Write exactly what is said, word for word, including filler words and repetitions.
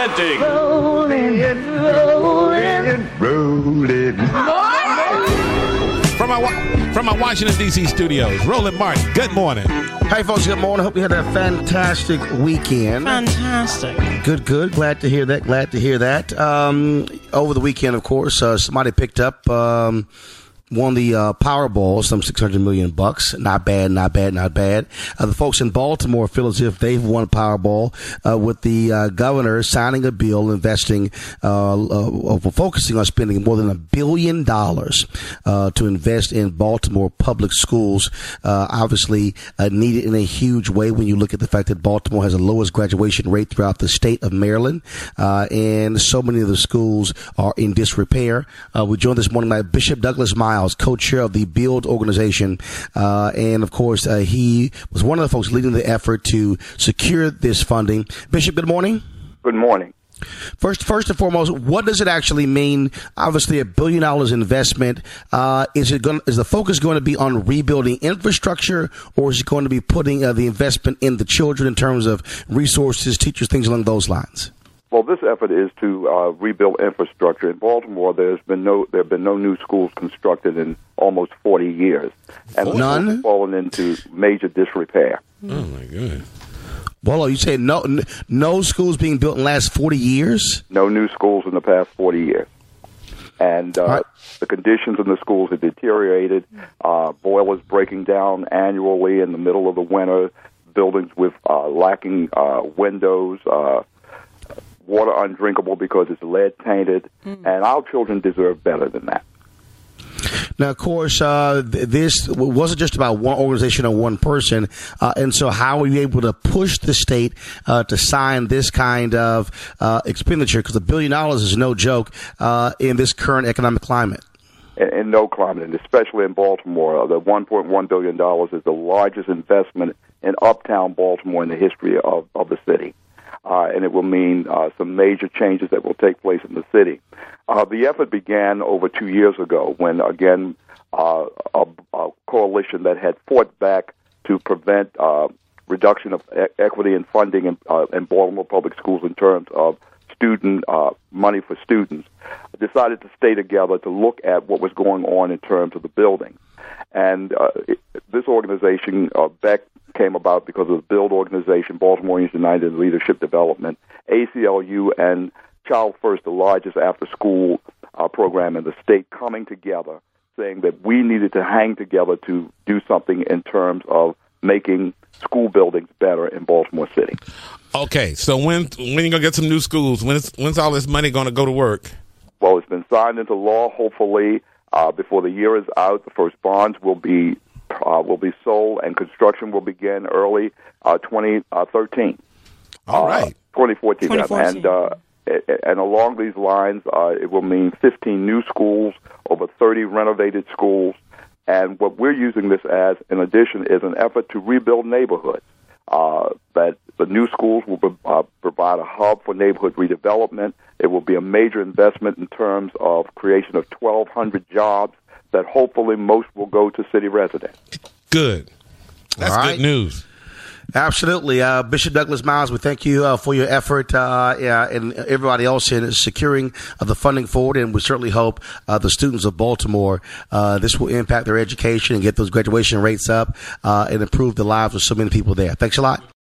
Presenting. Rolling, rolling, rolling. From our, from our Washington, D C studios, Roland Martin, good morning. Hey, folks, good morning. Hope you had a fantastic weekend. Fantastic. Good, good. Glad to hear that. Glad to hear that. Um, over the weekend, of course, uh, somebody picked up... Um, Won the uh, Powerball, some six hundred million bucks. Not bad, not bad, not bad. Uh, the folks in Baltimore feel as if they've won Powerball uh, with the uh, governor signing a bill investing, uh, uh, focusing on spending more than a billion dollars uh, to invest in Baltimore public schools. Uh, obviously uh, needed in a huge way when you look at the fact that Baltimore has the lowest graduation rate throughout the state of Maryland, uh, and so many of the schools are in disrepair. Uh, we're joined this morning by Bishop Douglas Miles, co-chair of the Build organization. Uh, and, of course, uh, he was one of the folks leading the effort to secure this funding. Bishop, good morning. Good morning. First, first and foremost, what does it actually mean? Obviously, a billion dollars investment. Uh, is it going? Is the focus going to be on rebuilding infrastructure, or is it going to be putting uh, the investment in the children in terms of resources, teachers, things along those lines? Well, this effort is to uh, rebuild infrastructure. In Baltimore, there's been no there have been no new schools constructed in almost forty years, and none have fallen into major disrepair. Oh my goodness! Well, you say no no schools being built in the last forty years? No new schools in the past forty years, and uh, right. The conditions in the schools have deteriorated. Uh, boilers breaking down annually in the middle of the winter. Buildings with uh, lacking uh, windows. Uh, Water undrinkable because it's lead tainted, mm. and our children deserve better than that. Now, of course, uh, th- this wasn't just about one organization or one person, uh, and so how were you able to push the state uh, to sign this kind of uh, expenditure? Because a billion dollars is no joke uh, in this current economic climate. In, in no climate, and especially in Baltimore, the one point one billion dollars is the largest investment in uptown Baltimore in the history of, of the city. Uh, and it will mean uh, some major changes that will take place in the city. Uh, the effort began over two years ago when, again, uh, a, a coalition that had fought back to prevent uh, reduction of e- equity and funding in, uh, in Baltimore public schools in terms of student uh, money for students decided to stay together to look at what was going on in terms of the building. And uh, it, this organization, uh, Beck, came about because of the Build organization, Baltimoreans United in Leadership Development, A C L U, and Child First, the largest after-school uh, program in the state, coming together, saying that we needed to hang together to do something in terms of making school buildings better in Baltimore City. Okay, so when when are you going to get some new schools? When's, when's all this money going to go to work? Well, it's been signed into law. Hopefully, uh, before the year is out, the first bonds will be Uh, will be sold, and construction will begin early uh, twenty thirteen. All right. Uh, twenty fourteen. twenty fourteen. And, uh, and along these lines, uh, it will mean fifteen new schools, over thirty renovated schools. And what we're using this as, in addition, is an effort to rebuild neighborhoods. Uh, that the new schools will be, uh, provide a hub for neighborhood redevelopment. It will be a major investment in terms of creation of twelve hundred jobs that hopefully most will go to city residents. Good. That's All right. Good news. Absolutely. Uh, Bishop Douglas Miles, we thank you uh, for your effort uh, yeah, and everybody else in securing uh, the funding forward, and we certainly hope uh, the students of Baltimore, uh, this will impact their education and get those graduation rates up uh, and improve the lives of so many people there. Thanks a lot.